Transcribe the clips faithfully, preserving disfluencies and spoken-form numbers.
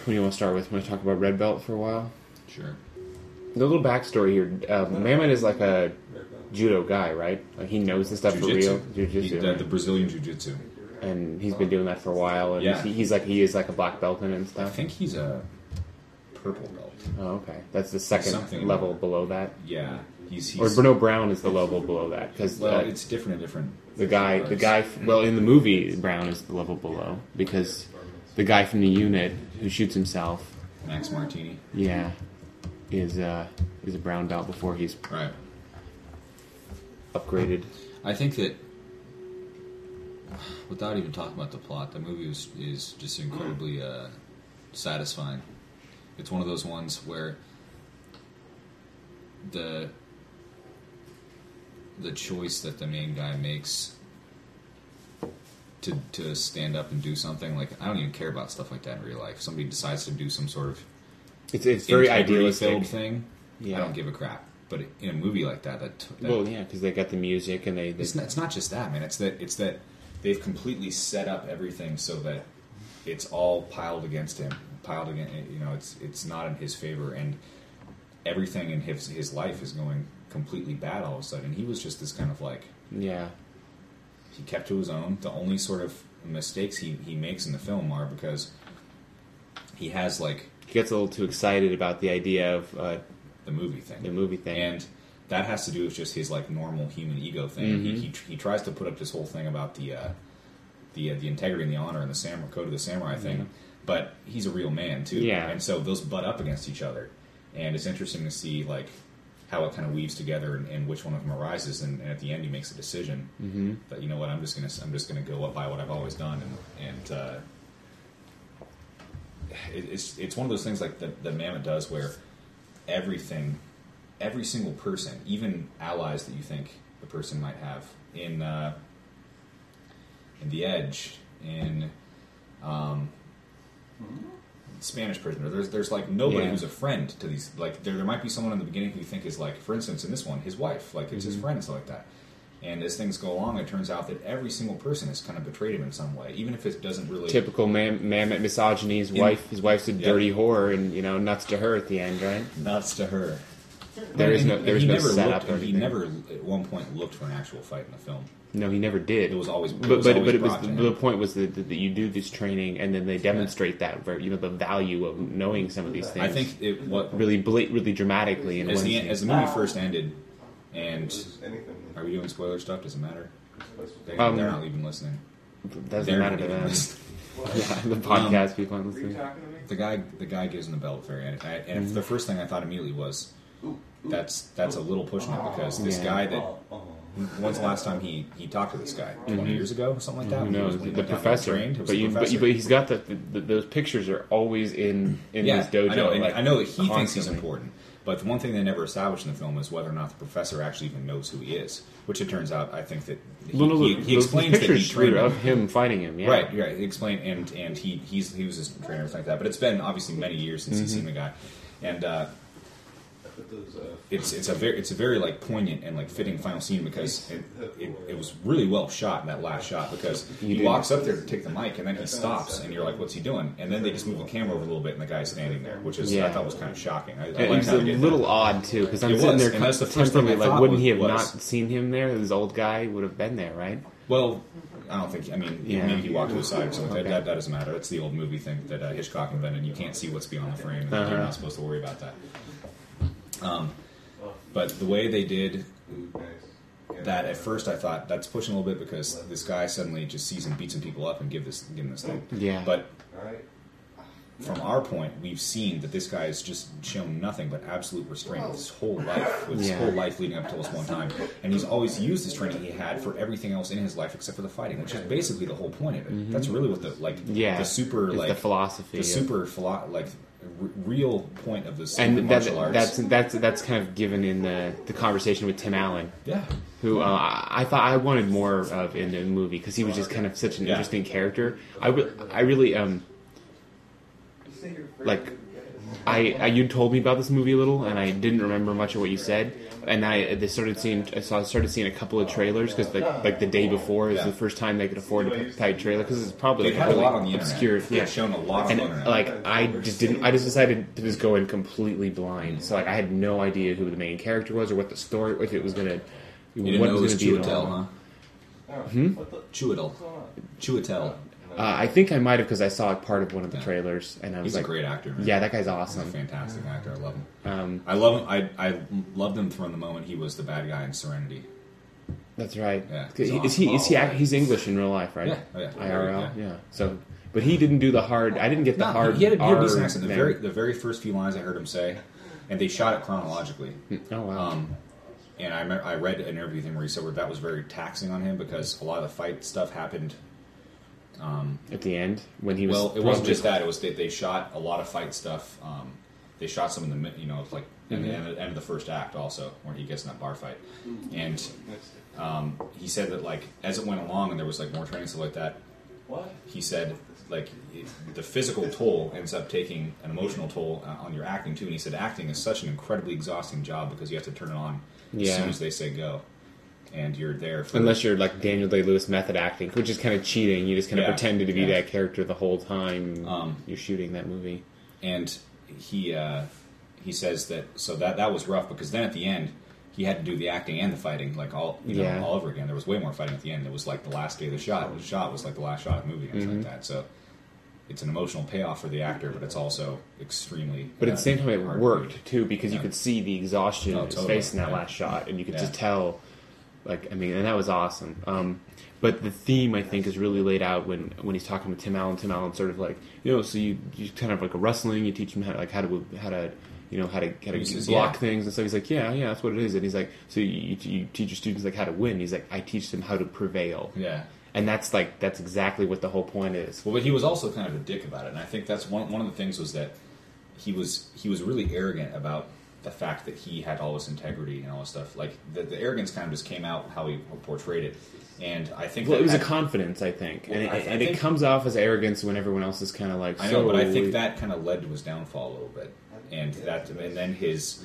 Who do you want to start with? Want to talk about Red Belt for a while? Sure. The little backstory here. Uh, Mamet is like a judo guy, right? Like he knows the stuff Jiu-jitsu. for real. Jiu-jitsu. He, the, the Brazilian jiu-jitsu. And he's been doing that for a while. And Yeah. he, he's like he is like a black belt in it and I stuff. think he's a purple belt. Oh, okay. That's the second Something- level below that. Yeah. He's, he's Or Bruno Brown is the level below that because well, uh, it's different in different. the guy, the guy, well, in the movie, Brown is the level below because the guy from the unit who shoots himself, Max Martini. yeah, is uh, is a brown belt before he's Right. upgraded. I think that, without even talking about the plot, the movie is, is just incredibly uh, satisfying. It's one of those ones where the the choice that the main guy makes to to stand up and do something, like, I don't even care about stuff like that in real life. If somebody decides to do some sort of It's it's very integrity-filled idealistic. thing, Yeah. I don't give a crap. But in a movie like that, that, that Well, yeah, because they got the music and they. they it's not, it's not just that, man. It's that it's that they've completely set up everything so that it's all piled against him, piled against. You know, it's it's not in his favor, and everything in his his life is going completely bad all of a sudden. He was just this kind of like yeah, he kept to his own. The only sort of mistakes he he makes in the film are because he has like he gets a little too excited about the idea of uh, the movie thing, the movie thing, and that has to do with just his like normal human ego thing. Mm-hmm. He, he he tries to put up this whole thing about the uh, the uh, the integrity and the honor and the samurai code of the samurai thing, Mhm. but he's a real man too. Yeah. And so those butt up against each other, and it's interesting to see like how it kind of weaves together and, and which one of them arises. And, and at the end, he makes a decision mm-hmm. that, you know what, I'm just gonna I'm just gonna go up by what I've always done, and and uh, it, it's it's one of those things like the the Mamet does where everything. Every single person, even allies that you think the person might have in uh, in The Edge, in um, Spanish Prisoner, there's there's like nobody Yeah. who's a friend to these. Like there there might be someone in the beginning who you think is like, for instance, in this one, his wife, like it's his Mhm. friend and stuff like that. And as things go along, it turns out that every single person has kind of betrayed him in some way, even if it doesn't really. Typical man, Mamet misogyny. His In- wife, his wife's a Yep. dirty whore, and you know, nuts to her at the end, right? Nuts to her. There is And no, he- there is he no never setup looked, or and He anything. never, at one point, looked for an actual fight in the film. No, he never did. It was always, it But was but always but it was brought to the, him. the point was that, that you do this training and then they demonstrate that ver- you know the value of knowing some of these things. I think it what really bla- really dramatically in as one the scene. as the movie first ended, and are we doing spoiler stuff? Does it matter? They, Um, they're not even listening. doesn't They're matter not to even them. listening. Yeah, the podcast people aren't listening. The guy the guy gives him the belt at the very end, and, I, and the first thing I thought immediately was, that's that's a little pushing it because this Yeah. guy that. When's the last time he, he talked to this guy? Twenty Mhm. years ago, something like that. Who When he knows? was- when he The went down and professor, trained? It was but the you, but, professor. you, but he's got the, the those pictures are always in in yeah, his dojo. I know, and like, I know that he thinks he's constantly. important. But the one thing they never established in the film is whether or not the professor actually even knows who he is. Which it turns out, I think that he, No, no, he, those- he those explains that he pictures trained were him. of him fighting him. Yeah. Right, right. He explained, and and he he's he was his trainer and everything like that. But it's been obviously many years since he's Mhm. seen the guy, and uh, it's it's a very it's a very like poignant and like fitting final scene because it, it, it was really well shot in that last shot because You he did. walks up there to take the mic and then he stops and you're like, what's he doing? And then they just move the camera over a little bit and the guy's standing there, which is I Yeah. thought was kind of shocking. I, I And it liked was how a they did little that. odd too because I'm It sitting was, there and that's the first thing I temporarily like, thought wouldn't was- he have was- not seen him there? This old guy would have been there, right? Well, I don't think. I mean, Yeah. maybe he walked to the side or something. Okay. That, that doesn't matter. That's the old movie thing that uh, Hitchcock invented. You can't see what's beyond the frame. And You're Uh-huh. not supposed to worry about that. Um, but the way they did that, at first I thought that's pushing a little bit because this guy suddenly just sees him beat some people up and give this give him this thing. Yeah. But from our point, we've seen that this guy has just shown nothing but absolute restraint his whole life, with his Yeah. whole life leading up to this one time. And he's always used this training he had for everything else in his life except for the fighting, which is basically the whole point of it. That's really what the like Mm-hmm. Yeah. the super It's like the philosophy the of- super philo- like r- real point of this And that, martial arts. that's that's that's kind of given in the, the conversation with Tim Allen, yeah. who uh, I I thought I wanted more of in the movie because he was just kind of such an Yeah. interesting character. I, re- I really um like I, I you told me about this movie a little, and I didn't remember much of what you said. And I they started seeing I saw started seeing a couple of trailers because like like the day before is Yeah. the first time they could afford a tight trailer because it's probably They like had a really lot on the obscure. internet. They've Yeah, shown a lot on and the internet. like I just didn't. I just decided to just go in completely blind. So like I had no idea who the main character was or what the story if it was gonna. You didn't what know it was was gonna be at all. Chiwetel, huh? Hmm? Chiwetel. Chiwetel. Uh, I think I might have because I saw part of one of the Yeah. trailers and I was He's like, a great actor. Man. yeah, that guy's He's a awesome. fantastic actor. I love him. Um, I love him. I I loved him from the moment he was the bad guy in Serenity. That's right. Yeah, is he's he? Is he? awesome. act- He's English in real life, right? Yeah, oh, yeah. I R L. Yeah. Yeah. So, but he didn't do the hard. I didn't get the No, hard. he had a, he had a decent R accent. The there. very the very first few lines I heard him say, and they shot it chronologically. Oh wow. Um, and I remember, I read an interview thing where he said where that was very taxing on him because a lot of the fight stuff happened. Um, At the end, when he was well, it wasn't probably- just that. It was they, they shot a lot of fight stuff. Um, they shot some in the mid- you know it's like at the Mm-hmm. end, end of the first act also where he gets in that bar fight, and um, he said that like as it went along and there was like more training stuff like that. He said like it, the physical toll ends up taking an emotional toll uh, on your acting too. And he said acting is such an incredibly exhausting job because you have to turn it on Yeah. as soon as they say go, and you're there for Unless you're like Daniel Day-Lewis method acting, which is kind of cheating. You just kind of Yeah, pretended to be yeah. that character the whole time Um, you're shooting that movie. and he uh, he says that so that that was rough because then at the end he had to do the acting and the fighting like all you know Yeah. all over again. There was way more fighting at the end. It was like the last day of the shot. The shot was like the last shot of the movie and Mm-hmm. like that. So it's an emotional payoff for the actor, but it's also extremely. But at uh, the same time, it hard worked to do. too because you Yeah. could see the exhaustion Oh, in his totally, face in that yeah. last shot, and you could Yeah. just tell. Like I mean, and that was awesome. Um, but the theme I think is really laid out when when he's talking with Tim Allen. Tim Allen sort of like you know, so you you kind of like a wrestling. You teach him how like how to how to you know how to how to He says, block yeah. things and stuff. He's like, yeah, yeah, that's what it is. And he's like, so you, you teach your students like how to win. He's like, I teach them how to prevail. Yeah. And that's like that's exactly what the whole point is. Well, but he was also kind of a dick about it, and I think that's one one of the things was that he was he was really arrogant about the fact that he had all this integrity and all this stuff. Like the, the arrogance kind of just came out how he portrayed it, and I think Well, that it was a had- confidence, I think, and, Well, it, I- I and think- it comes off as arrogance when everyone else is kind of like. I know, so but I think that kind of led to his downfall a little bit, and that and then his.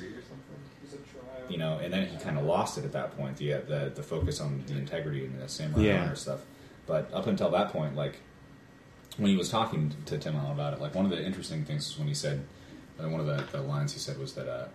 You know, and then he kind of lost it at that point. The uh, the the focus on the integrity and the samurai Yeah. honor stuff. But up until that point, like when he was talking to Tim Allen about it, like one of the interesting things was when he said, uh, one of the, the lines he said was that uh,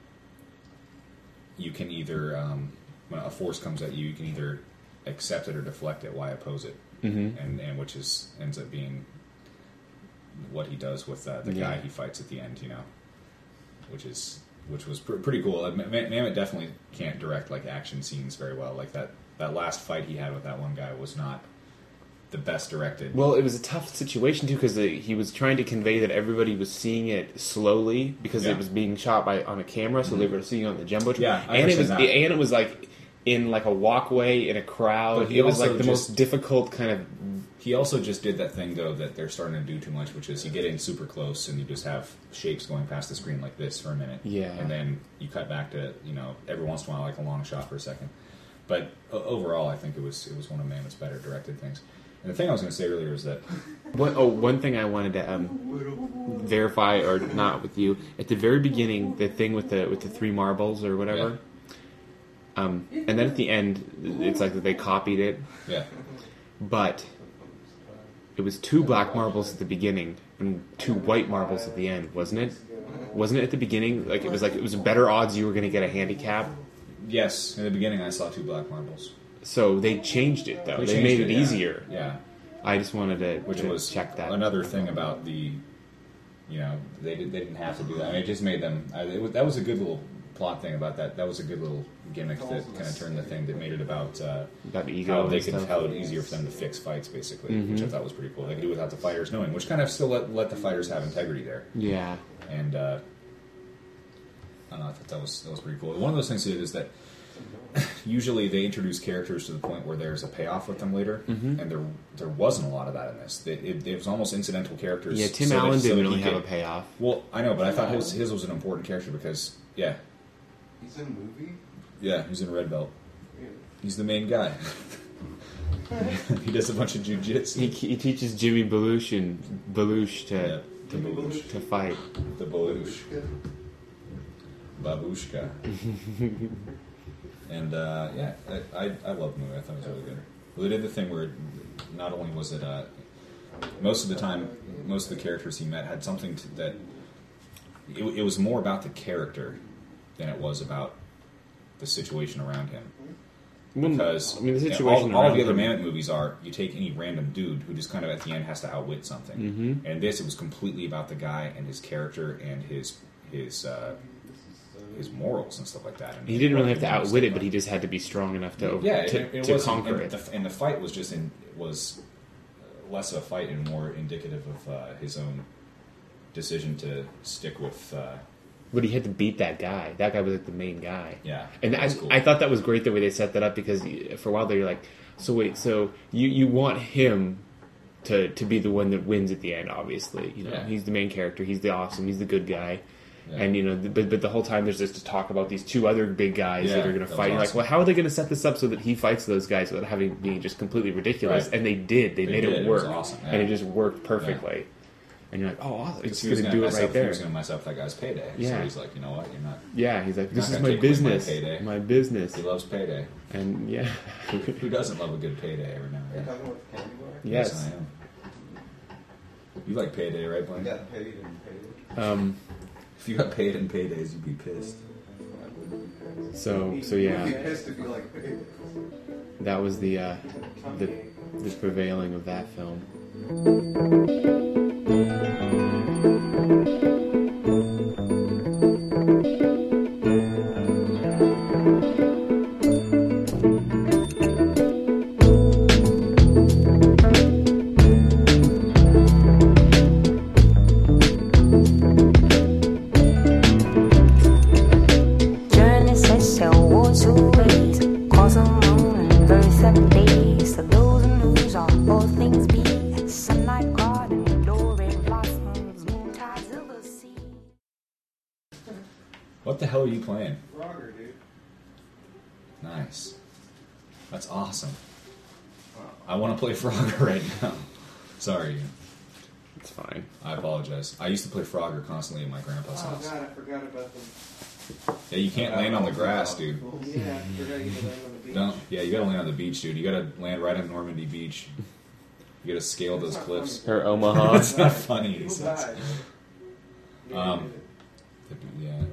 you can either um, when a force comes at you, you can either accept it or deflect it. Why oppose it? Mhm. And and which is ends up being what he does with uh, the Yeah. guy he fights at the end. You know, which is. Which was pr- pretty cool. Like, Ma- Mamet definitely can't direct like action scenes very well. Like that, that last fight he had with that one guy was not the best directed. Well, it was a tough situation too because he was trying to convey that everybody was seeing it slowly because Yeah. it was being shot by on a camera, so they were seeing it on the jumbotron. Yeah, I and it was understand that. and it was like in like a walkway in a crowd. But he It was also like the just- most difficult kind of. He also just did that thing though that they're starting to do too much, which is you get in super close and you just have shapes going past the screen like this for a minute, Yeah. and then you cut back to you know every once in a while like a long shot for a second. But o- overall, I think it was it was one of Mamet's better directed things. And the thing I was going to say earlier is that One, oh, one thing I wanted to um, verify or not with you at the very beginning, the thing with the with the three marbles or whatever, um, and then at the end, it's like that they copied it, yeah, but it was two black marbles at the beginning and two white marbles at the end, wasn't it? Wasn't it at the beginning? Like it was like it was better odds you were going to get a handicap. yes. In the beginning, I saw two black marbles. So they changed it though. They, changed made it, yeah. easier. Yeah. I just wanted to, Which to was check that. another thing about the, you know, they did, they didn't have to do that. I mean, it just made them. I, it was, that was a good little plot thing about that. That was a good little gimmick that kind of turned the thing that made it about uh, About the ego how and they could stuff. how it easier for them to fix fights, basically, Mm-hmm. which I thought was pretty cool. They could do without the fighters knowing, which kind of still let, let the fighters have integrity there. Yeah. And uh, I don't know. I thought that was that was pretty cool. One of those things is that usually they introduce characters to the point where there's a payoff with them later, Mm-hmm. and there there wasn't a lot of that in this. It, it, it was almost incidental characters. Yeah, Tim so that- Allen so didn't that really he have could- a payoff. Well, I know, but I thought his his was an important character because yeah, He's in a movie? yeah, he's in Red Belt. He's the main guy. he does a bunch of jujitsu. He, he teaches Jimmy Belushi and Belushi to Yeah. to, Babushka. to fight. The Babushka. Babushka. And uh, yeah, I, I I love the movie. I thought it was really good. Well, they did the thing where not only was it uh, most of the time, most of the characters he met had something to, that it, it was more about the character than it was about the situation around him. Because I mean, the you know, situation all, all of the around other him- Mamet movies are you take any random dude who just kind of at the end has to outwit something, Mhm. and this it was completely about the guy and his character and his his uh, his morals and stuff like that. And He didn't really have what to he was outwit it, like. but he just had to be strong enough to over, yeah, to, it, it to was, conquer and it. The, and the fight was just in was less of a fight and more indicative of uh, his own decision to stick with. Uh, But he had to beat that guy. That guy was like the main guy. yeah, And that I, was cool. I thought that was great the way they set that up because for a while there you're like, so wait, so you, you want him to to be the one that wins at the end? Obviously, you know, Yeah. he's the main character. He's the awesome. He's the good guy. Yeah. And you know, the, but but the whole time there's just to talk about these two other big guys Yeah, that are going to that was fight. You're like, awesome. well, how are they going to set this up so that he fights those guys without having being just completely ridiculous? Right. And they did. They, They made did. it It was work, awesome, yeah. and it just worked perfectly. And you're like, oh, awesome. Because It's he was going going to to do it mess right up. He there. was going to mess up that guy's payday. Yeah. So he's like, you know what? You're not. Yeah, he's like, You're this not is gonna my take away my business, payday. my business, He loves payday. and yeah, Who doesn't love a good payday every now Are you and then? talking about the candy bar? yes. I am. You like payday, right, I Blaine? got paid and paid. Um, If you got paid in paydays, you'd be pissed. I wouldn't be pissed. so so You'd be yeah, pissed if you like paid. that was the uh, the the prevailing of that film. Journey says shall war to ways, cause a moon and very seven days. So those news are all things be. Sunlight garden, glory blossoms, moon tides of the sea. What the hell are you playing? Frogger, dude. Nice. That's awesome. I want to play Frogger right now. Sorry. It's fine. I apologize. I used to play Frogger constantly in my grandpa's Oh house. god, I forgot about them. Yeah, you can't land on the grass, dude. Yeah, I forgot you could land on the beach. Don't. Yeah, you gotta land on the beach, dude. You gotta land right on Normandy Beach. You gotta scale those That's not cliffs. Or Omaha. It's not funny. He People says. died. Yeah, Um, you did it. Yeah,